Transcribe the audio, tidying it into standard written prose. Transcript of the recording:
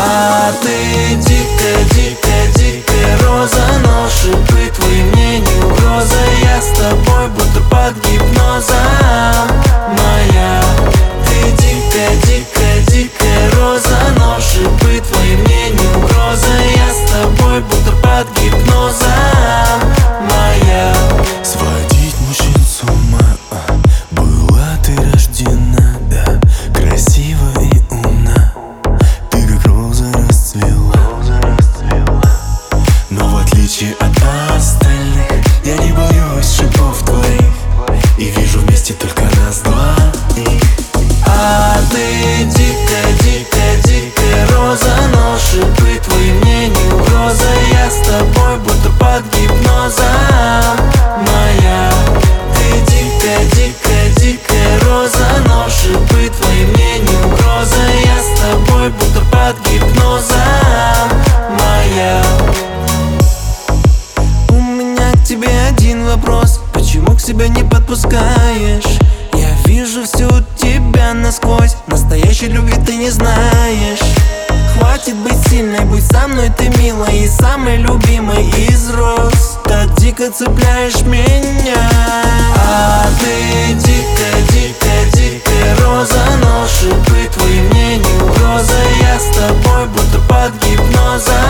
А ты дикая, дикая, дикая роза, но шипы твои мне не угроза. Я с тобой будто под гипнозом, моя. Ты дикая, дикая, дикая роза, но шипы твои мне не угроза. Я с тобой будто под гипнозом, моя. Сводить мужчин с ума, была ты рождена, да, красива и умна. Ты как роза расцвела, но в отличие от остальных, я не боюсь шипов твоих и вижу вместе только нас двоих. А ты дикая, дикая, дикая роза, но шипы твои мне не угроза. Я с тобой будто под гипнозом, моя. Ты дикая, дикая, дикая роза, но шипы твои мне не угроза. Я с тобой будто под гипнозом, моя. У меня к тебе один вопрос: почему к себе не подпускаешь? Я вижу всю тебя насквозь, настоящей любви ты не знаешь. Хватит быть сильной, будь со мной ты милой и самой любимой из роз. Так дико цепляешь меня. А ты дикая, дикая, дикая роза, но шипы твои мне не угроза. Я с тобой будто под гипнозом,